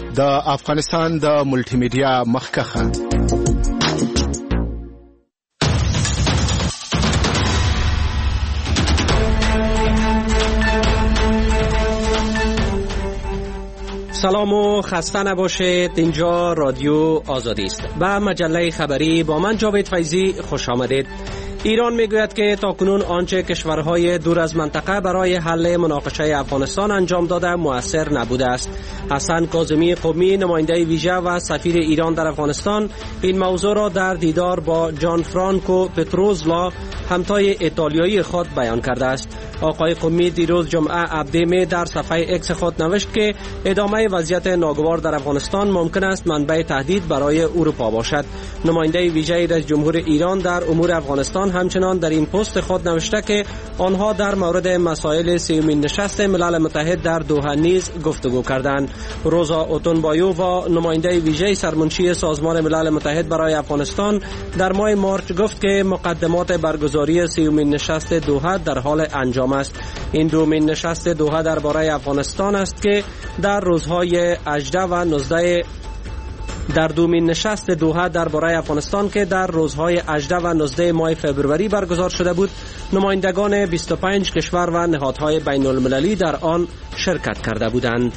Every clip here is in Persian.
د افغانستان د ملټي میډیا مخکخه. سلام و خسته نباشید. اینجا رادیو آزادی است. به مجله خبری با من جاوید فیضی خوش آمدید. ایران میگوید که تاکنون آنچه کشورهای دور از منطقه برای حل مناقشه افغانستان انجام داده مؤثر نبوده است. حسن کاظمی قمی، نماینده ویژه و سفیر ایران در افغانستان، این موضوع را در دیدار با جان فرانکو پتروزلا، همتای ایتالیایی خود بیان کرده است. آقای قمی دیروز جمعه عبدیمه در صفحه اکس خود نوشت که ادامه وضعیت ناگوار در افغانستان ممکن است منبع تهدید برای اروپا باشد. نماینده ویژه رئیس جمهور ایران در امور افغانستان همچنان در این پست خود نوشته که آنها در مورد مسائل سیومین نشست ملل متحد در دوحه نیز گفتگو کردند. روزا اوتونبایو و نماینده ویژه سرمنشی سازمان ملل متحد برای افغانستان در ماه مارچ گفت که مقدمات برگزاری سیومین نشست دوحه در حال انجام است. این دومین نشست دوحه درباره افغانستان است که در روزهای 18 و 19 در دومین نشست دوحه درباره افغانستان که در روزهای 18 و 19 ماه فبروری برگزار شده بود، نمایندگان 25 کشور و نهادهای بین المللی در آن شرکت کرده بودند.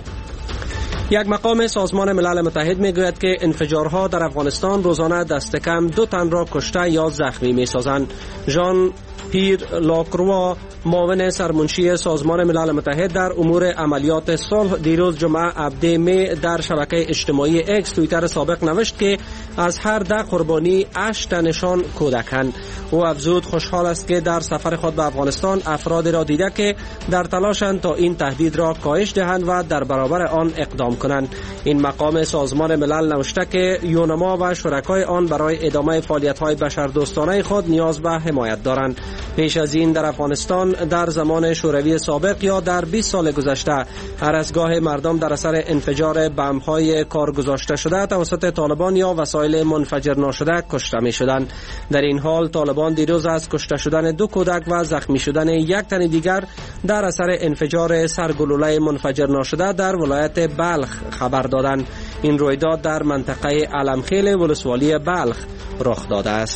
یک مقام سازمان ملل متحد میگوید که انفجارها در افغانستان روزانه دست کم 2 تن را کشته یا زخمی میسازند. ژان پیر لاکروا، معاون سرمنشی سازمان ملل متحد در امور عملیات صلح، دیروز جمعه عبدیمه در شبکه اجتماعی اکس توییتر سابق نوشت که از هر 10 قربانی 8 تنشان کودکند. او افزود خوشحال است که در سفر خود به افغانستان افرادی را دیده که در تلاشند تا این تهدید را کاهش دهند و در برابر آن اقدام کنند. این مقام سازمان ملل نوشته که یونما و شرکای آن برای ادامه فعالیت‌های بشردوستانه خود نیاز به حمایت دارند. پیش از این در افغانستان در زمان شوروی سابق یا در 20 سال گذشته هر از گاه مردم در اثر انفجار بمب‌های کارگذاشته شده توسط طالبان یا وسایل منفجر ناشده کشته می‌شدند. در این حال طالبان دیروز از کشته شدن 2 کودک و زخمی شدن 1 تن دیگر در اثر انفجار سرگلوله منفجر ناشده در ولایت بلخ خبر دادند. این رویداد در منطقه علمخیل ولسوالی بلخ رخ داده است.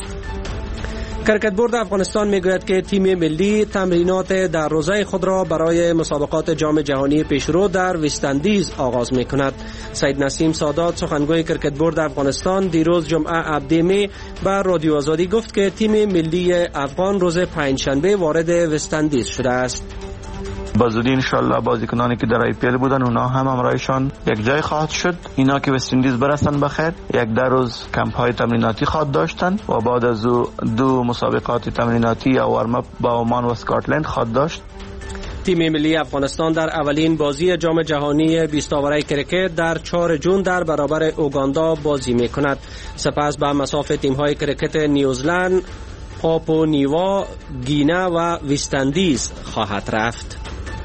کرکت بورد افغانستان میگوید که تیم ملی تمرینات در روزه خود را برای مسابقات جام جهانی پیشرو در وست‌اندیز آغاز میکند. سید نسیم سادات، سخنگوی کرکت بورد افغانستان، دیروز جمعه عبدیمه به رادیو آزادی گفت که تیم ملی افغان روز پنجشنبه وارد وست‌اندیز شده است. با زودی انشالله بازیکنانی که در IPL بودن اونا هم همراهشان یک جای خواهد شد. اینا که وست اندیز برسن بخیر 1-2 روز کمپ های تمریناتی خواهد داشتن و بعد از 2 مسابقات تمریناتی یا وارم اپ با عمان و اسکاتلند خواهد داشت. تیم ملی افغانستان در اولین بازی جام جهانی 20 آوره کرکت در 4 جون در برابر اوگاندا بازی میکند. سپس به مصاف تیم های کرکت نیوزلند، پاپو نیوا، گینه و وست‌اندیز خواهد رفت.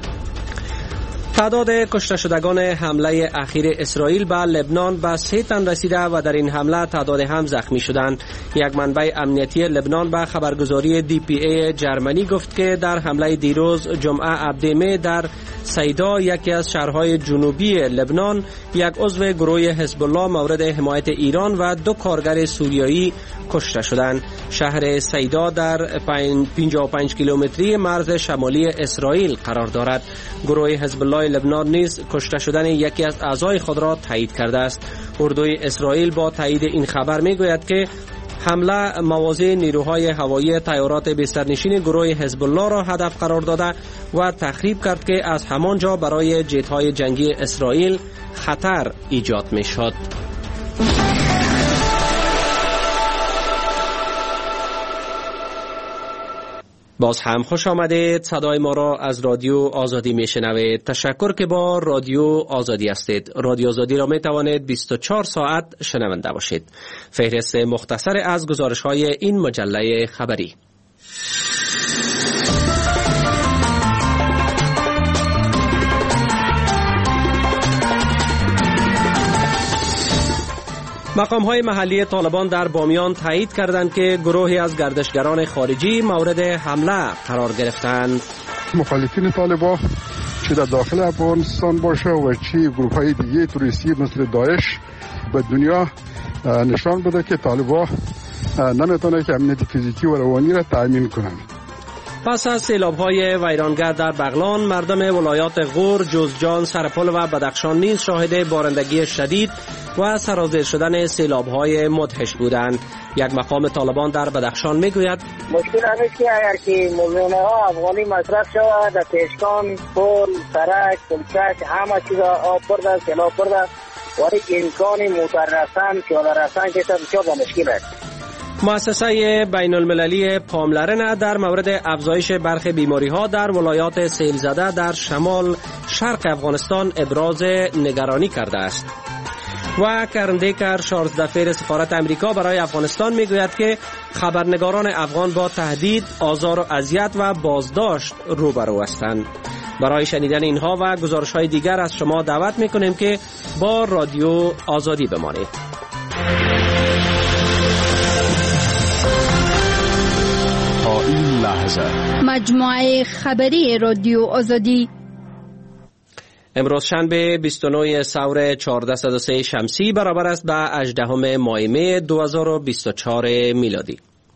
تعداد کشته شدگان حمله اخیر اسرائیل به لبنان به 3 تن رسیده و در این حمله تعداد هم زخمی شدند. یک منبع امنیتی لبنان به خبرگزاری DPA جرمنی گفت که در حمله دیروز جمعه عبدیمه در سیدا، یکی از شهرهای جنوبی لبنان، یک عضو گروه حزب الله مورد حمایت ایران و 2 کارگر سوریایی کشته شدند. شهر سیدا در 55 کیلومتری مرز شمالی اسرائیل قرار دارد. گروه حزب الله لبنان نیز کشته شدن یکی از اعضای خود را تایید کرده است. اردوی اسرائیل با تایید این خبر میگوید که حمله مواضع نیروهای هوایی طیارات بسترنشین گروه حزب الله را هدف قرار داده و تخریب کرد که از همانجا برای جت‌های جنگی اسرائیل خطر ایجاد می‌شد. باز هم خوش آمدید. صدای ما را از رادیو آزادی میشنوید. تشکر که با رادیو آزادی هستید. رادیو آزادی را می توانید 24 ساعت شنونده باشید. فهرست مختصر از گزارش‌های این مجله خبری. مقام‌های محلی طالبان در بامیان تایید کردند که گروهی از گردشگران خارجی مورد حمله قرار گرفتند. مخالفین طالبان چه در داخل افغانستان باشه و چه گروه های دیگه توریستی مثل داعش به دنیا نشان بده که طالبان نمیتونه که امنیت فیزیکی و روانی را تأمین کنند. پس از سیلاب‌های ویرانگر در بغلان، مردم ولایات غور، جوزجان، سرپل و بدخشان نیز شاهد بارندگی شدید و سرازیر شدن سیلاب‌های مدهش بودند. یک مقام طالبان در بدخشان میگوید مشکل همیست که اگر که میلیون‌ها افغانی مصرف شود در پیشکان، پل، سرک، پلچک، همه چیز آب برده، سیلاب برده ولی امکان موتر رسن، پیاده رسن که بسیار با مشکل است. مؤسسه بین المللی پاملرنه در مورد افزایش برخی بیماری‌ها در ولایات سیل زده در شمال شرق افغانستان ابراز نگرانی کرده است. و کرندیکر شارزدفیر سفارت امریکا برای افغانستان میگوید که خبرنگاران افغان با تهدید، آزار و اذیت و بازداشت روبرو هستند. برای شنیدن اینها و گزارش‌های دیگر از شما دعوت میکنیم که با رادیو آزادی بمانید. تا این لحظه مجموعه خبری رادیو آزادی امروز شنبه 29 سور 1403 شمسی برابر است به 18 ماه می 2024 میلادی.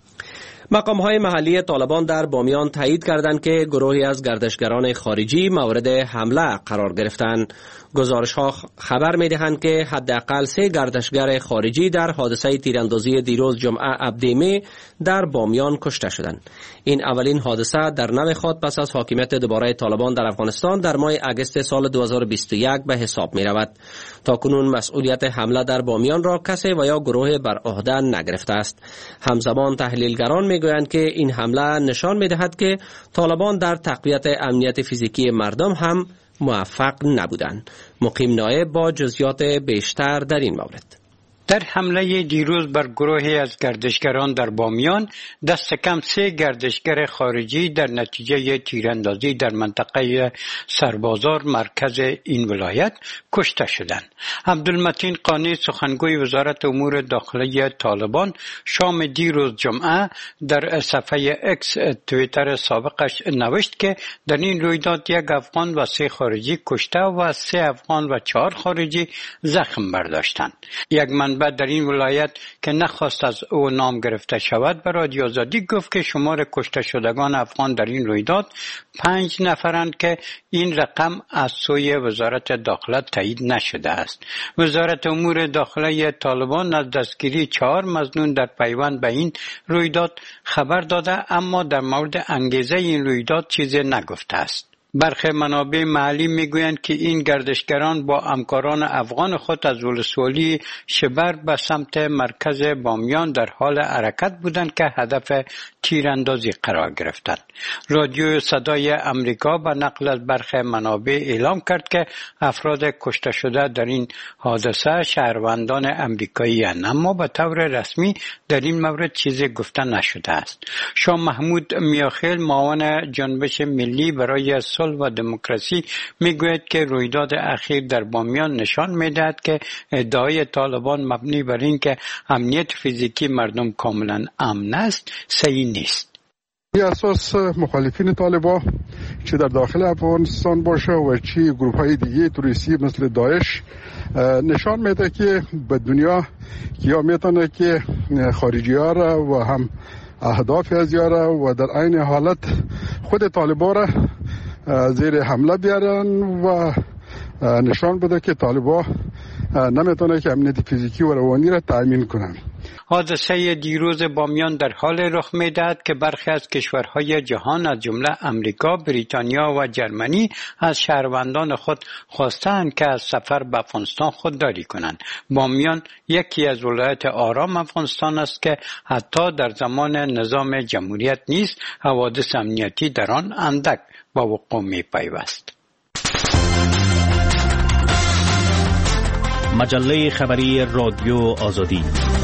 مقام‌های محلی طالبان در بامیان تایید کردند که گروهی از گردشگران خارجی مورد حمله قرار گرفتند. گزارش‌ها خبر می‌دهند که حداقل 3 گردشگر خارجی در حادثه تیراندازی دیروز جمعه عبدیمی در بامیان کشته شدند. این اولین حادثه در نوع خود پس از حاکمیت دوباره طالبان در افغانستان در ماه اگست سال 2021 به حساب می‌رود. تاکنون مسئولیت حمله در بامیان را کسی و یا گروه بر عهده نگرفته است. همزمان تحلیلگران میگویند که این حمله نشان می‌دهد که طالبان در تقویت امنیت فیزیکی مردم هم موفق نبودند. مقیم نایب با جزئیات بیشتر در این مورد. در حمله دیروز بر گروهی از گردشگران در بامیان دست کم 3 گردشگر خارجی در نتیجه تیراندازی در منطقه سربازار مرکز این ولایت کشته شدند. عبدالمتین قانی سخنگوی وزارت امور داخلی طالبان شام دیروز جمعه در صفحه اکس توییتر سابقش نوشت که در این رویداد 1 افغان و 3 خارجی کشته و 3 افغان و 4 خارجی زخم برداشتند. یک منبع در این ولایت که نخواست از او نام گرفته شود به رادیو آزادی گفت که شمار کشته شدگان افغان در این رویداد 5 نفرند که این رقم از سوی وزارت داخله تایید نشده است. وزارت امور داخلی طالبان از دستگیری 4 مظنون در پیوند به این رویداد خبر داده اما در مورد انگیزه این رویداد چیزی نگفته است. برخی منابع محلی میگویند که این گردشگران با همکاران افغان خود از ولسوالی شبر به سمت مرکز بامیان در حال حرکت بودند که هدف تیراندازی قرار گرفتند. رادیو صدای امریکا به نقل از برخی منابع اعلام کرد که افراد کشته شده در این حادثه شهروندان امریکایی هستند، اما به طور رسمی در این مورد چیزی گفته نشده است. شاه محمود میاخیل معاون جنبش ملی برای صلح و دموکراسی میگوید که رویداد اخیر در بامیان نشان میدهد که ادعای طالبان مبنی بر این که امنیت فیزیکی مردم کاملا امن است صحیح نیست. بر اساس مخالفین طالبان چه در داخل افغانستان باشه و چه گروه های دیگه توریستی مثل داعش نشان میده که به دنیا یا میتونه که خارجی ها را و هم اهداف از یاره و در عین حالت خود طالبان را زیر حمله بیارن و نشان بده که طالبان نمیتونه که امنیت فیزیکی و روانی را تأمین کنن. حادثه دیروز بامیان در حال رخ می‌دهد که برخی از کشورهای جهان از جمله امریکا، بریتانیا و جرمنی از شهروندان خود خواستند که از سفر به افغانستان خودداری کنند. بامیان یکی از ولایات آرام افغانستان است که حتی در زمان نظام جمهوریت نیز حوادث امنیتی در آن اندک به وقوع می‌پیوست. مجله خبری رادیو آزادی.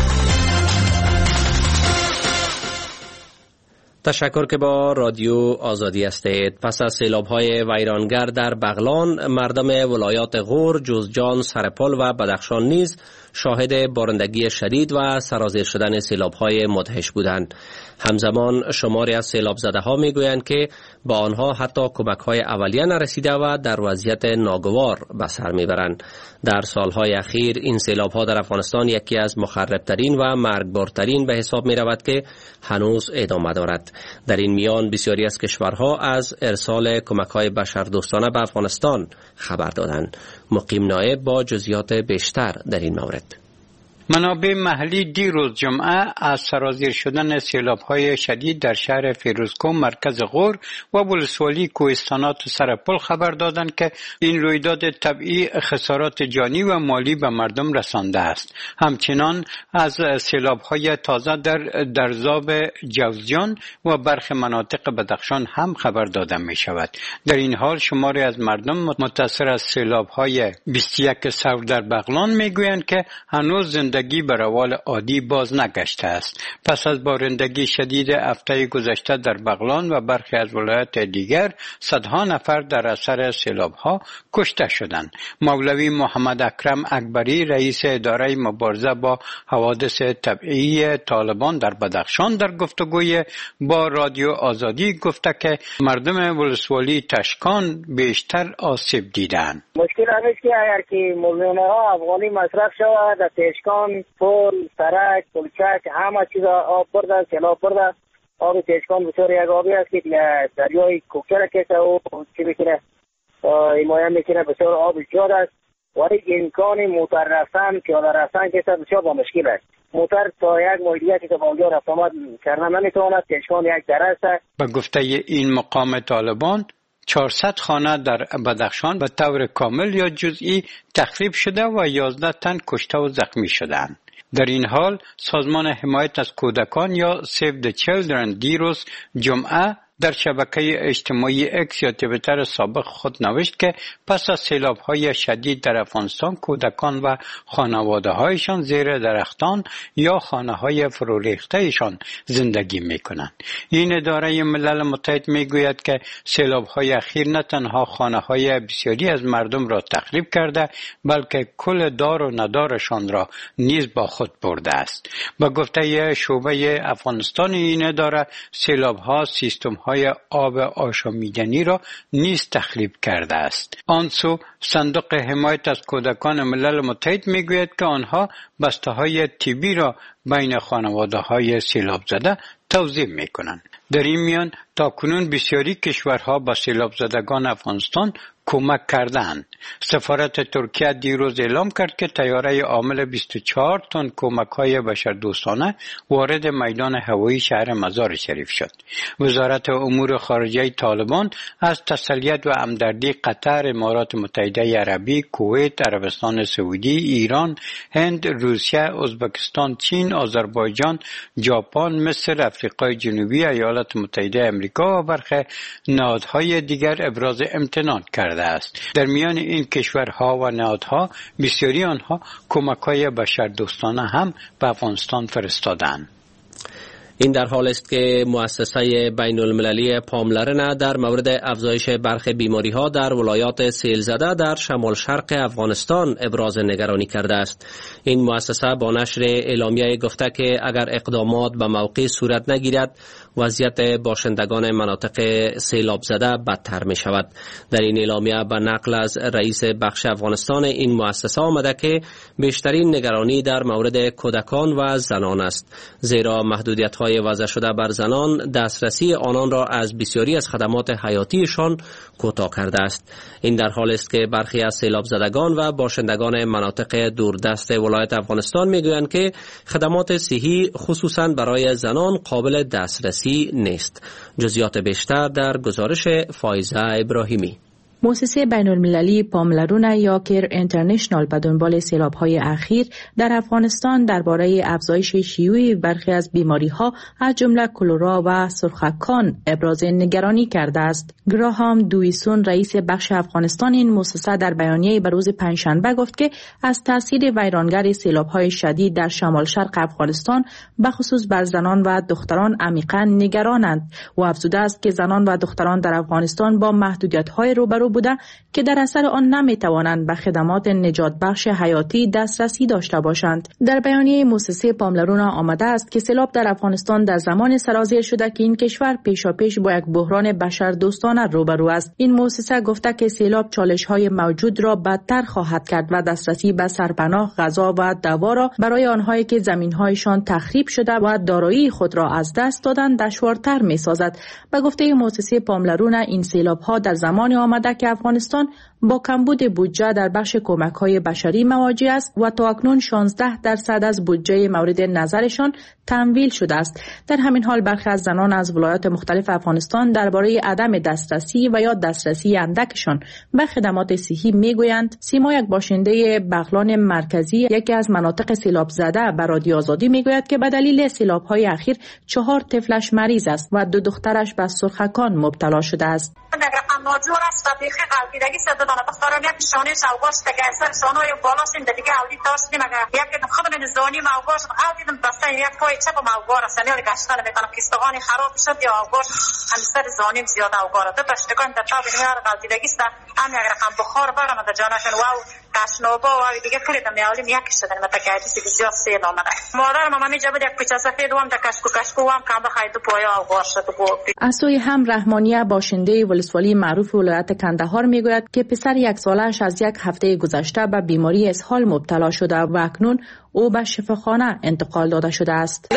تشکر که با رادیو آزادی هستید. پس از سیلاب‌های ویرانگر در بغلان، مردم ولایات غور، جوزجان، سرپل و بدخشان نیز شاهد بارندگی شدید و سرازیر شدن سیلاب‌های مدهش بودند. همزمان شماری از سیلاب زده ها می گویند که با آنها حتی کمک های اولیه نرسیده و در وضعیت ناگوار به سر می برند. در سالهای اخیر این سیلاب ها در افغانستان یکی از مخربترین و مرگبارترین به حساب می رود که هنوز ادامه دارد. در این میان بسیاری از کشورها از ارسال کمک های بشردوستانه به افغانستان خبر دادند. مقیم نایب با جزئیات بیشتر در این مورد. منابع محلی دیروز جمعه از سرازیر شدن سیلاب‌های شدید در شهر فیروزکوه مرکز غور و ولسوالی کوهستانات سرپل خبر دادند که این رویداد طبیعی خسارات جانی و مالی به مردم رسانده است. همچنان از سیلاب‌های تازه در درزاب جوزجان و برخی مناطق بدخشان هم خبر داده می شود. در این حال شماری از مردم متاثر از سیلاب‌های 21 سور در بغلان می گویند که هنوز زندگی به روال عادی باز نگشته است. پس از بارندگی شدید هفته گذشته در بغلان و برخی از ولایات دیگر صدها نفر در اثر سیلاب‌ها کشته شدند. مولوی محمد اکرم اکبری رئیس اداره مبارزه با حوادث طبیعی طالبان در بدخشان در گفتگوی با رادیو آزادی گفته که مردم ولسوالی تشکان بیشتر آسیب دیدند. مشکل همیشه که اگر که ملونه ها افغانی مصرف شود در تشکان پل، سرک، پلچک همه چیز آب برده، سیلاب برده. آب تشکان بسیار یک آبی است که دریای کوکر کسه و چی بکنه حمایه میکنه، بسیار آب زیاد است. ولی امکان موتر رفتن، پیاده رفتن کسه بسیار با مشکل است. موتر تا یک مایلیتی که با اونجا رفت آمد کردن نمیتواند. تشکان یک درست است. به گفته این مقام طالبان 400 خانه در بدخشان به طور کامل یا جزئی تخریب شده و 11 تن کشته و زخمی شدند. در این حال سازمان حمایت از کودکان یا Save the Children دیروز جمعه در شبکه اجتماعی اکس یا توییتر سابق خود نوشت که پس از سیلاب‌های شدید در افغانستان کودکان و خانواده‌هایشان زیر درختان یا خانه‌های فروریخته‌شان زندگی می‌کنند. این اداره ملل متحد می‌گوید که سیلاب‌های اخیر نه تنها خانه‌های بسیاری از مردم را تخریب کرده بلکه کل دار و ندارشان را نیز با خود برده است. با گفته شعبه افغانستان این اداره سیلاب‌ها سیستم‌های آب آشامیدنی را نیز تخریب کرده است. آنسو صندوق حمایت از کودکان ملل متحد میگوید که آنها بسته‌های طبی را بین خانواده‌های سیلاب زده توزیع میکنند. در این میان تاکنون بسیاری کشورها با سیلاب زدگان افغانستان کمک کردند. سفارت ترکیه دیروز اعلام کرد که طیاره حامل 24 تن کمک‌های بشردوستانه وارد میدان هوایی شهر مزار شریف شد. وزارت امور خارجه طالبان از تسلیت و همدردی قطر، امارات متحده عربی، کویت، عربستان سعودی، ایران، هند، روسیه، ازبکستان، چین، آذربایجان، ژاپن، مصر، آفریقای جنوبی، ایالات متحده آمریکا و برخی نهادهای دیگر ابراز امتنان کرده است. در میان این کشورها و نهادها بسیاری آنها کمک‌های بشردوستانه هم به افغانستان فرستادند. این در حال است که مؤسسه بین المللی پاملرنه در مورد افزایش برخی بیماری‌ها در ولایات سیلزده در شمال شرق افغانستان ابراز نگرانی کرده است. این مؤسسه با نشر اعلامیه گفته که اگر اقدامات به موقع صورت نگیرد وضعیت باشندگان مناطق سیلاب زده بدتر می شود. در این اعلامیه به نقل از رئیس بخش افغانستان این مؤسسه آمده که بیشترین نگرانی در مورد کودکان و زنان است، زیرا محدودیت‌های وضع شده بر زنان دسترسی آنان را از بسیاری از خدمات حیاتیشان کوتاه کرده است. این در حال است که برخی از سیلاب زدگان و باشندگان مناطق دوردست ولایت افغانستان میگویند که خدمات صحی خصوصا برای زنان قابل دسترسی نیست. جزئیات بیشتر در گزارش فایزه ابراهیمی. مؤسسه بین المللی پاملرونه یا کیر اینترنشنال به دنبال سیلاب‌های اخیر در افغانستان درباره افزایش شیوع برخی از بیماری‌ها از جمله کلرا و سرخکان ابراز نگرانی کرده است. گراهام دویسون رئیس بخش افغانستان این مؤسسه در بیانیه‌ای به روز پنجشنبه گفت که از تاثیر ویرانگر سیلاب‌های شدید در شمال شرق افغانستان به خصوص بر زنان و دختران عمیقاً نگرانند و افزوده است که زنان و دختران در افغانستان با محدودیت‌های روبرو بوده که در اثر آن نمیتوانند به خدمات نجات بخش حیاتی دسترسی داشته باشند. در بیانیه مؤسسه پاملرونا آمده است که سیلاب در افغانستان در زمان سرازیر شده که این کشور پیشاپیش با یک بحران بشردوستانه روبرو است. این مؤسسه گفته که سیلاب چالش‌های موجود را بدتر خواهد کرد و دسترسی به سرپناه، غذا و دوا را برای آنهایی که زمین‌هایشان تخریب شده و دارایی خود را از دست دادند دشوارتر می‌سازد. به گفته مؤسسه پاملرونا این سیلاب‌ها در زمان آمده که افغانستان با کمبود بودجه در بخش کمک‌های بشری مواجه است و تا اکنون 16% از بودجه مورد نظرشان تمویل شده است. در همین حال برخی از زنان از ولایات مختلف افغانستان درباره عدم دسترسی و یا دسترسی اندکشان به خدمات صحی میگویند. سیما، یک باشنده بغلان مرکزی یکی از مناطق سیلاب زده، به رادیو آزادی میگوید که به دلیل سیلاب‌های اخیر 4 طفلش مریض است و 2 دخترش به سرخکان مبتلا شده است. ناجور است و بیخی قلبیدگی صد دانه بخارم یک شانه شوگاش که اثر شانه بالاش این دیگه اولی داشت نمیگه یک خودم نزانی موگاش دیدم بسته یک پای چپ موگار است یعنی گشتن میکنم کیستگانی خراب شد یا موگاش همسر زانیم زیاد موگار دو تا شتکان در تاب نیار قلبیدگی است هم یک رقم بخار برام در جانشون واو کشنوبا و دیگه کلیدم یالی یک شدن متکایدی زیاد سیل آمده مادر مامی جبد یک کوچه سفید وام در کشکو وام کام بخاید پای موگار شد و از سوی هم رحمانیه باشنده ولسوالی معروف ولایت کندهار میگوید که پسر 1 سالش از 1 هفته گذشته به بیماری اسهال مبتلا شده و اکنون او به شفاخانه انتقال داده شده است.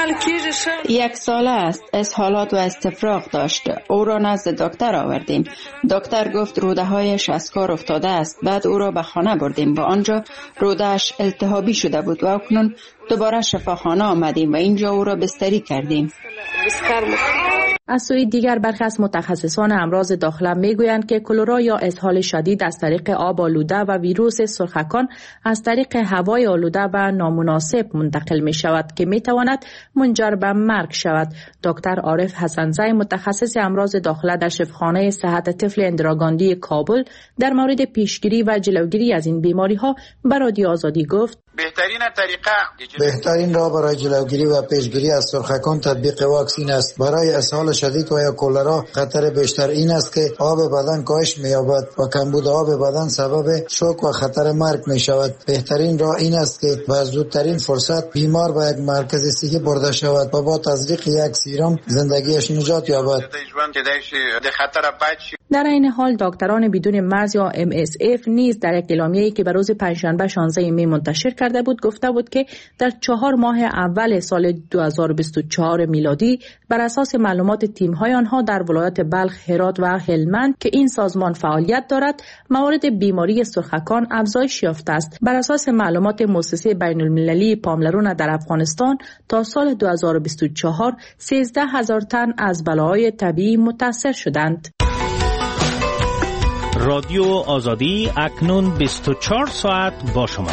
1 ساله است، اسهالات و استفراغ داشت. او را نزد دکتر آوردیم. دکتر گفت روده هایش از کار افتاده است. بعد او را به خانه بردیم و آنجا رودهش التهابی شده بود و اکنون دوباره شفاخانه آمدیم و اینجا او را بستری کردیم. از سوی دیگر برخی از متخصصان امراض داخله میگویند که کلرا یا اسهال شدید از طریق آب آلوده و ویروس سرخکان از طریق هوای آلوده و نامناسب منتقل می شود که می تواند منجر به مرگ شود. دکتر عارف حسنزی متخصص امراض داخله در شفاخانه صحت طفل اندراگاندی کابل در مورد پیشگیری و جلوگیری از این بیماری ها به رادیو آزادی گفت: بهترین راه برای جلوگیری و پیشگیری از سرخکان تطبیق واکسین است. برای اسهال شدید و یا کلرا خطر بیشتر این است که آب بدن کاهش می‌یابد و کمبود آب بدن سبب شوک و خطر مرگ می‌شود. بهترین راه این است که با زودترین فرصت بیمار به یک مرکز صحی برده شود و با تزریق یک سیروم زندگیش نجات یابد. در این حال دکتران بدون مرز یا MSF نیز در یک اعلامیه‌ای که به روز پنجشنبه 16 می منتشر کرده بود گفته بود که در 4 ماه اول سال 2024 میلادی بر اساس معلومات تیم‌های آنها در ولایات بلخ، هرات و هلمند که این سازمان فعالیت دارد موارد بیماری سرخکان افزایش یافته است. بر اساس معلومات مؤسسه بین‌المللی پاملرونا در افغانستان تا سال 2024 13,000 تن از بلاهای طبیعی متاثر شدند. رادیو آزادی اکنون 24 ساعت با شما.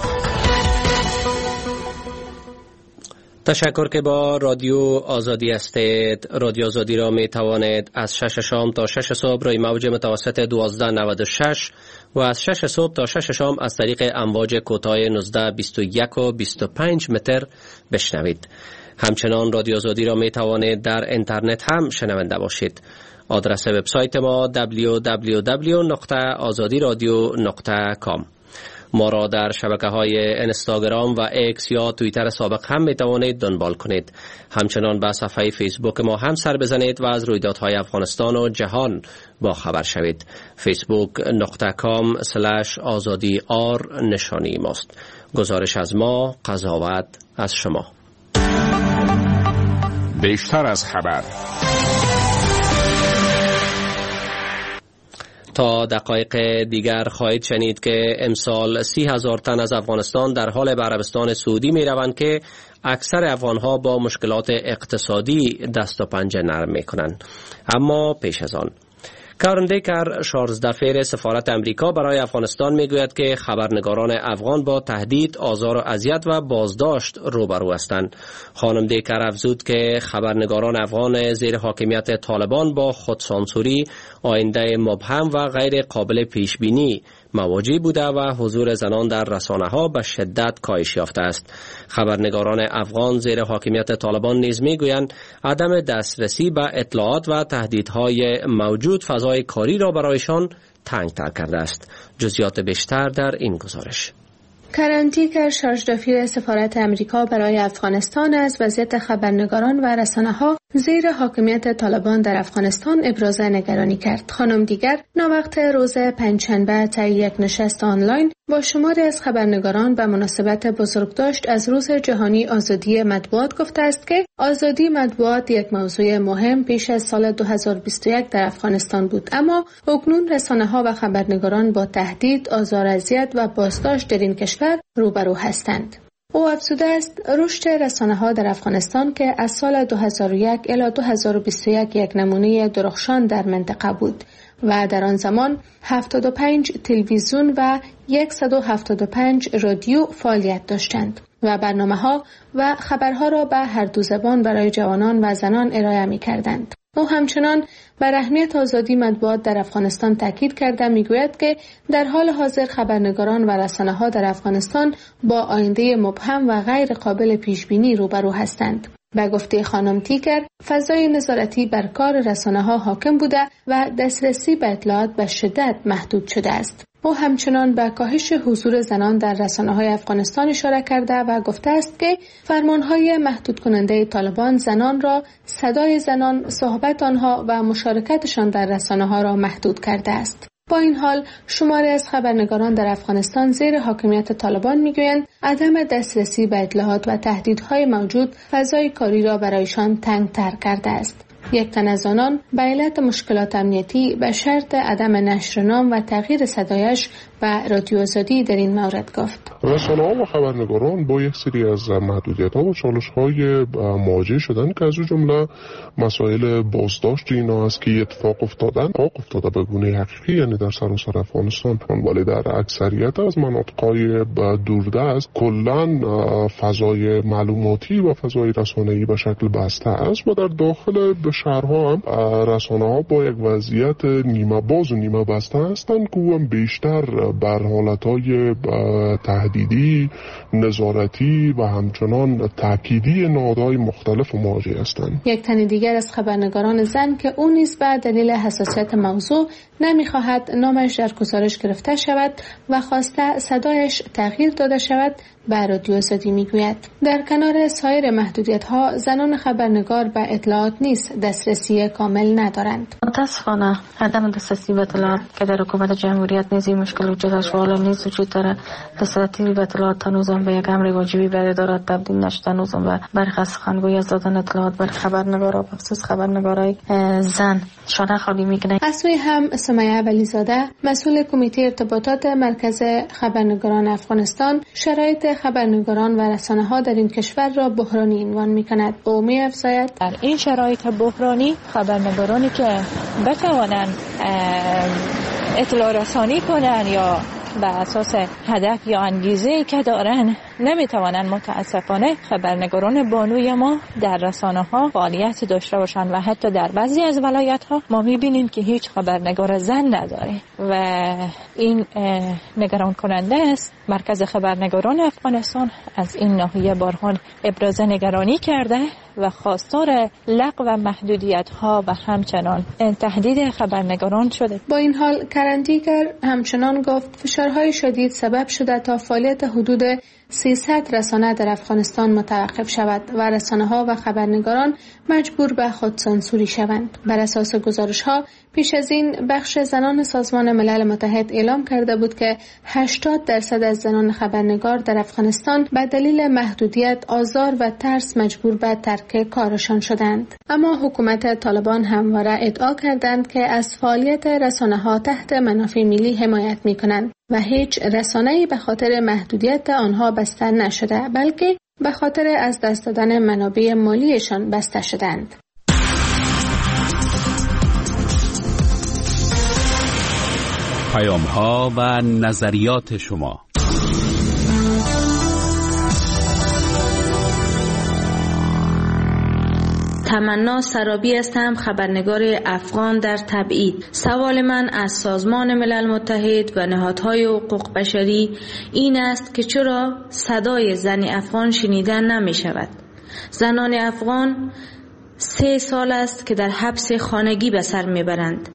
تشکر که با رادیو آزادی هستید. رادیو آزادی را می توانید از 6 شام تا 6 صبح روی موج متوسط 1296 و از 6 صبح تا 6 شام از طریق امواج کوتاه 19، 21 و 25 متر بشنوید. همچنان رادیو آزادی را می توانید در اینترنت هم شنونده باشید. آدرس وبسایت ما www.azadiradio.com. ما را در شبکه‌های اینستاگرام و ایکس یا توییتر سابق هم می توانید دنبال کنید. همچنان به صفحه فیسبوک ما هم سر بزنید و از رویدادهای افغانستان و جهان با خبر شوید. facebook.com/azadi_r نشانی ماست. گزارش از ما، قضاوت از شما. بیشتر از خبر. تا دقایق دیگر خواهید شنید که امسال 30,000 تن از افغانستان در حال به عربستان سعودی می روند که اکثر افغانها با مشکلات اقتصادی دست و پنجه نرم می کنند. اما پیش از آن کارن دیکر، 16 فیر سفارت امریکا برای افغانستان میگوید که خبرنگاران افغان با تهدید، آزار و اذیت و بازداشت روبرو هستند. خانم دیکر افزود که خبرنگاران افغان زیر حاکمیت طالبان با خودسانسوری، آینده مبهم و غیر قابل پیش بینی مواجه بوده و حضور زنان در رسانه‌ها به شدت کاهش یافته است. خبرنگاران افغان زیر حاکمیت طالبان نیز میگویند عدم دسترسی به اطلاعات و تهدیدهای موجود فضای کاری را برایشان تنگ‌تر کرده است. جزئیات بیشتر در این گزارش. کرن تیکر، شارژ دافیر سفارت امریکا برای افغانستان، از وضعیت خبرنگاران و رسانه‌ها زیر حاکمیت طالبان در افغانستان ابراز نگرانی کرد. خانم دیگر ناوقت روز پنجشنبه طی یک نشست آنلاین با شماری از خبرنگاران به مناسبت بزرگداشت از روز جهانی آزادی مطبوعات گفته است که آزادی مطبوعات یک موضوع مهم پیش از سال 2021 در افغانستان بود، اما اکنون رسانه‌ها و خبرنگاران با تهدید، آزار، اذیت و بازداشت در این کشور روبرو هستند. او افزوده است رشد رسانه‌ها در افغانستان که از سال 2001 الی 2021 یک نمونه درخشان در منطقه بود و در آن زمان 75 تلویزیون و 175 رادیو فعالیت داشتند و برنامه‌ها و خبرها را به هر دو زبان برای جوانان و زنان ارائه می‌کردند. او همچنان بر اهمیت آزادی مطبوعات در افغانستان تاکید کرده میگوید که در حال حاضر خبرنگاران و رسانه‌ها در افغانستان با آینده مبهم و غیر قابل پیش‌بینی روبرو هستند. به گفته خانم تیکر، فضای نظارتی بر کار رسانه‌ها حاکم بوده و دسترسی به اطلاعات به شدت محدود شده است. او همچنان به کاهش حضور زنان در رسانه‌های افغانستان اشاره کرده و گفته است که فرمان‌های محدود کننده طالبان زنان را، صدای زنان، صحبت آنها و مشارکتشان در رسانه‌ها را محدود کرده است. با این حال شماری از خبرنگاران در افغانستان زیر حاکمیت طالبان میگویند عدم دسترسی به اطلاعات و تهدیدهای موجود فضای کاری را برایشان تنگ‌تر کرده است. یک تن از آنان به علت مشکلات امنیتی به شرط عدم نشر نام و تغییر صدایش به رادیو آزادی در این مورد گفت. رسانه‌ها و خبرنگاران با یک سری از محدودیت‌ها و چالش‌های مواجه شدن که از جمله مسائل بازداشت اینا است که اتفاق افتاده به گونه حقیقی، یعنی در سراسر افغانستان، ولی در اکثریت از مناطق‌های دوردست کلاً فضای معلوماتی و فضای رسانه‌ای به شکل بسته است و در داخل شهرها هم رسانه‌ها با یک وضعیت نیمه باز و نیمه بسته هستند که هم بیشتر بر حالتهای تهدیدی، نظارتی و همچنان تأکیدی نهادهای مختلف مواجه هستند. یک تن دیگر از خبرنگاران زن که او نیز به دلیل حساسیت موضوع نمی‌خواهد نامش در گزارش گرفته شود و خواسته صدایش تغییر داده شود، به رادیو آزادی میگوید در کنار سایر محدودیت‌ها زنان خبرنگار به اطلاعات نیز دسترسی کامل ندارند. متاسفانه عدم دسترسی به اطلاعات که در حکومت جمهوریت نیز مشکل وجود داشت و حالا نیز وجود داره. دسترسی به اطلاعات هنوزم به یک امر واجبی برای ادارات تبدیل نشده. هنوزم به برخی از سخنگوی از دادن اطلاعات برای خبرنگارا، بخصوص خبرنگارای زن، شانه خالی میکنه. از سوی هم سمیه ولیزاده، مسئول کمیته ارتباطات مرکز خبرنگاران افغانستان، شرایط خبرنگاران و رسانه‌ها در این کشور را بحرانی عنوان می‌کند. او می‌افزاید در این شرایط بحرانی خبرنگارانی که بتوانند اطلاع رسانی کنند یا به اساس هدف یا انگیزه‌ای که دارن نمیتوانند، متاسفانه خبرنگاران بانوی ما در رسانه‌ها فعالیت داشته باشند و حتی در بعضی از ولایت‌ها ما می‌بینیم که هیچ خبرنگار زن نداره و این نگران کننده است. مرکز خبرنگاران افغانستان از این ناحیه بارها ابراز نگرانی کرده و خواستار لغو و محدودیت‌ها و همچنان تهدید خبرنگاران شده. با این حال کرن تیکر همچنان گفت فشارهای شدید سبب شده تا فعالیت حدود 300 رسانه در افغانستان متوقف شود و رسانه‌ها و خبرنگاران مجبور به خودسانسوری شوند. بر اساس گزارش‌ها پیش از این بخش زنان سازمان ملل متحد اعلام کرده بود که 80% از زنان خبرنگار در افغانستان به دلیل محدودیت، آزار و ترس مجبور به ترک کارشان شدند. اما حکومت طالبان همواره ادعا کردند که از فعالیت رسانه‌ها تحت منافع ملی حمایت می‌کنند و هیچ رسانه‌ای به خاطر محدودیت آنها بسته نشده، بلکه به خاطر از دست دادن منابع مالیشان بسته شدند. پیام‌ها و نظریات شما. تمنا سرابی هستم، خبرنگار افغان در تبعید. سوال من از سازمان ملل متحد و نهادهای حقوق بشری این است که چرا صدای زن افغان شنیدن نمی شود؟ زنان افغان 3 سال است که در حبس خانگی به سر می برند.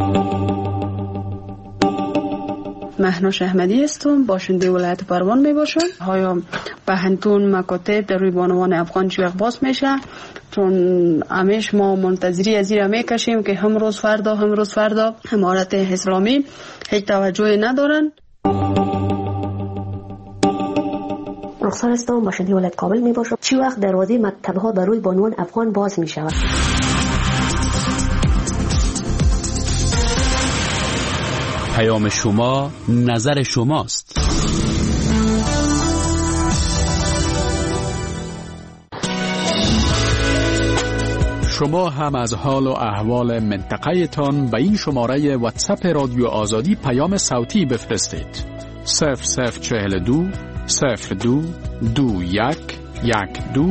مهناش احمدی هستم، باشنده ولایت پروان می باشم. های پهنتون مکاتب در روی بانوان افغان چی وقت باز میشه؟ چون همیشه ما منتظری از این می کشیم که هم روز فردا امارت اسلامی هیچ توجهی ندارن. رخسار هستم، باشنده ولایت کابل می باشم. چی وقت دروازه مکتب ها بر روی بانوان افغان باز می شود؟ پیام شما نظر شماست. شما هم از حال و احوال منطقه تان به این شماره واتساپ رادیو آزادی پیام صوتی بفرستید. 0042 02 21 12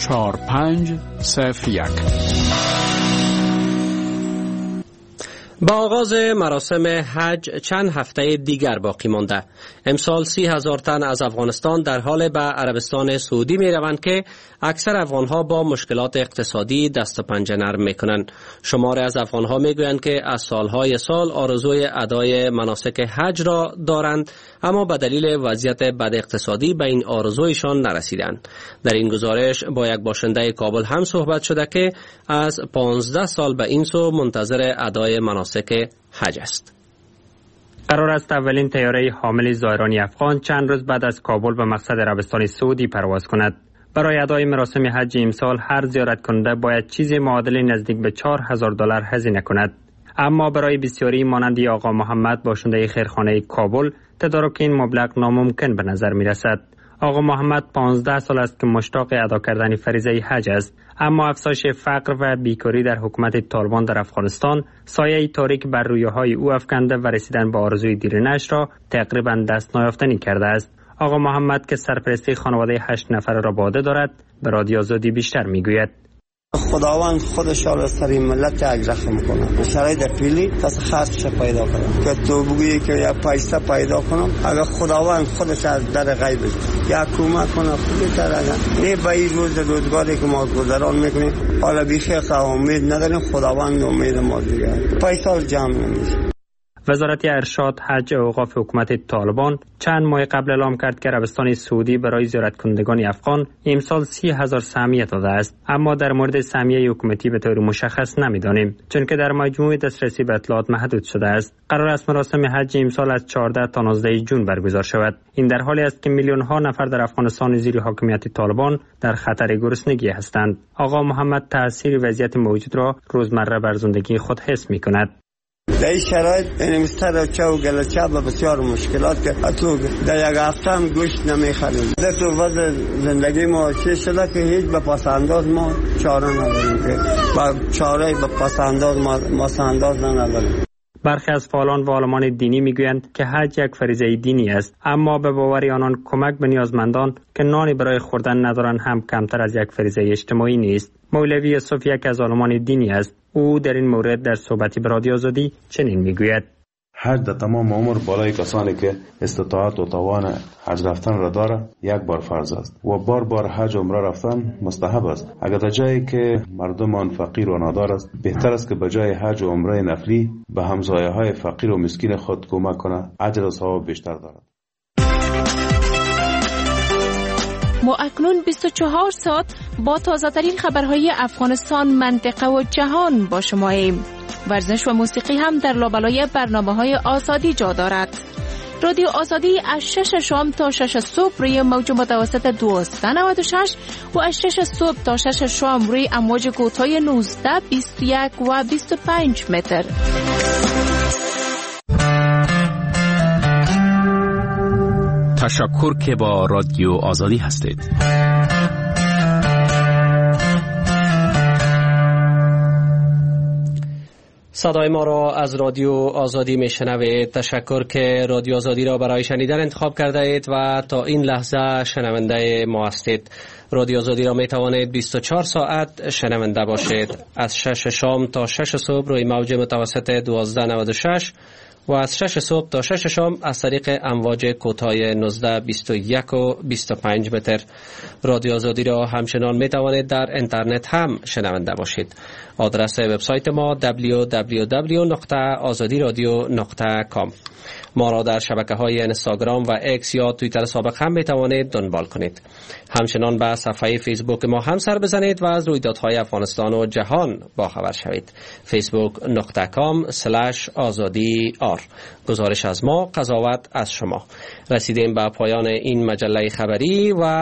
4501. با آغاز مراسم حج چند هفته دیگر باقی مانده. امسال 30,000 تن از افغانستان در حال به عربستان سعودی می روند که اکثر افغانها با مشکلات اقتصادی دست و پنجه نرم می کنند. شماری از افغانها می گویند که از سالهای سال آرزوی ادای مناسک حج را دارند، اما به دلیل وضعیت بد اقتصادی به این آرزویشان نرسیدند. در این گزارش با یک باشنده کابل هم صحبت شده که از 15 سال به این سو منتظر ادای مناسک حج است. قرار است اولین طیاره حامل زائران افغان چند روز بعد از کابل به مقصد عربستان سعودی پرواز کند. برای ادای مراسم حج امسال هر زیارت کننده باید چیزی معادل نزدیک به $4,000 هزینه کند. اما برای بسیاری مانند آقا محمد باشنده خیرخانه کابل تدارک این مبلغ ناممکن به نظر می رسد. آقا محمد 15 سال است که مشتاق ادا کردن فریضه حج است، اما افزایش فقر و بیکاری در حکومت طالبان در افغانستان سایه تاریک بر رویاهای او افکنده و رسیدن به آرزوی دیرینه‌اش را تقریبا دست نیافتنی کرده است. آقا محمد که سرپرستی خانواده 8 نفره را به عهده دارد به رادیو آزادی بیشتر میگوید. خداوند خودش را سر این ملت اجرخ میکنه. شرایط فعلی پس خاصش پیدا کنم که تو بگویی که یک پیسه پیدا کنم، اگر خداوند خودش از در غیب یا کمک کنه خودی تر این به این روزگاری که ما گذران میکنیم حالا بیخی امید نداریم، خداوند امید ما دیگه پیسه جمع نمیشه. وزارت ارشاد، حج و اوقاف حکومت طالبان چند ماه قبل اعلام کرد که عربستان سعودی برای زیارت کنندگان افغان امسال 30,000 سهمیه داده است، اما در مورد سهمیه حکومتی به طور مشخص نمیدانیم چون که در مجموع دسترسی به اطلاعات محدود شده است. قرار است مراسم حج امسال از 14 تا 19 جون برگزار شود. این در حالی است که میلیون ها نفر در افغانستان زیر حاکمیت طالبان در خطر گرسنگی هستند. آقا محمد تاثیر وضعیت موجود را روزمره بر زندگی خود حس می‌کند. در این شرایط این مستر چه و گلچه و بسیار مشکلات که تو در یک هفته هم گوشت نمیخریم. در تو وضع زندگی ما چه شده که هیچ به پسنداز ما چاره نداریم که با چاره به پسنداز ما سنداز نداریم. برخی از فعالان و عالمان دینی میگویند که حج یک فریضه دینی است، اما به باور آنان کمک به نیازمندان که نانی برای خوردن ندارند هم کمتر از یک فریضه اجتماعی نیست. مولوی یوسف یک از عالمان دینی است. او در این مورد در صحبتی به رادیو آزادی چنین میگوید: حج در تمام عمر بالای کسانی که استطاعت و توان حج رفتن را داره یک بار فرض است و بار حج عمره رفتن مستحب است. اگر در جایی که مردم آن فقیر و نادار است، بهتر است که به جای حج و عمره نفلی به همسایه های فقیر و مسکین خود کمک کنه، اجر و ثواب بیشتر دارد. ما اکنون 24 ساعت با تازه‌ترین خبرهای افغانستان، منطقه و جهان با شماییم. ورزش و موسیقی هم در لابلای برنامه‌های آزادی جا دارد. رادیو آزادی از 6 شام تا 6 صبح روی موج متوسط 1296 و از 6 صبح تا 6 شام روی امواج کوتاه 19، 21 و 25 متر. تشکر که با رادیو آزادی هستید. صدای ما را از رادیو آزادی میشنوید. تشکر که رادیو آزادی را برای شنیدن انتخاب کرده اید و تا این لحظه شنونده ما هستید. رادیو آزادی را می توانید 24 ساعت شنونده باشید. از 6 شام تا 6 صبح روی موج متوسط 1296 و از 6 صبح تا 6 شام از طریق امواج کوتاه 19 21 و 25 متر. رادیو آزادی را همچنان می توانید در اینترنت هم شنونده باشید. آدرس وبسایت ما www.azadiradio.com. ما را در شبکه‌های اینستاگرام و اکس یا توییتر سابق هم می توانید دنبال کنید. همچنان به صفحه فیسبوک ما هم سر بزنید و از رویدادهای افغانستان و جهان باخبر شوید. facebook.com/azadi.r. گزارش از ما، قضاوت از شما. رسیدیم به پایان این مجله خبری و